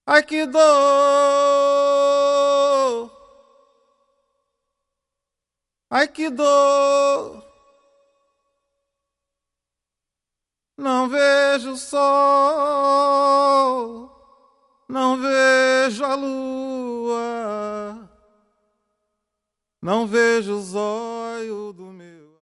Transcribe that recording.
Ai que dor, ai que dor. Não vejo o sol, não vejo a lua, não vejo os olhos do